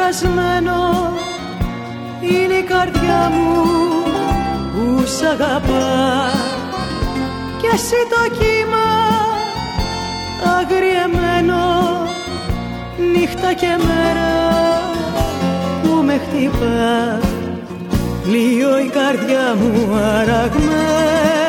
πεπρασμένο είναι η καρδιά μου που σ' αγαπά κι εσύ το κύμα αγριεμένο νύχτα και μέρα που με χτυπά. Λίγο η καρδιά μου αραγμένη